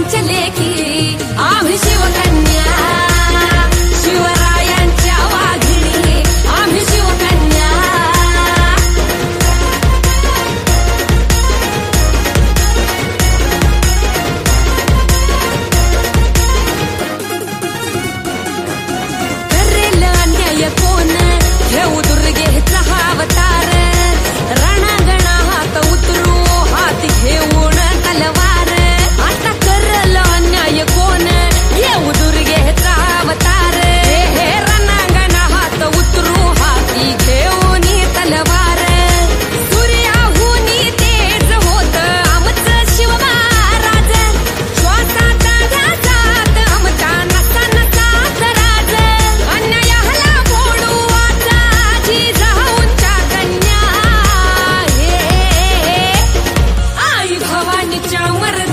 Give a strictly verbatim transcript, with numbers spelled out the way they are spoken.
देवाच्या लेकी आम्ही शिवकन्या शिवरायांच्या वाघिणी आम्ही शिवकन्या करेल अन्याय कोण घेऊ दुर्गेचा अवतार रणांगणा हात उतरू हात घेऊन तलवार आता करल अन्याय कोण घेऊ दुर्गेचा अवतार हे रणांगणा हात उतरू हाती घेऊन तलवार सूर्याहूनी तेज होत आमचं शिव महाराज श्वासात ध्यासात आमच्या नसा नसात राज अन्यायाला मोडू आता जिजाऊंच्या कन्या हे आई भवानीच्या मर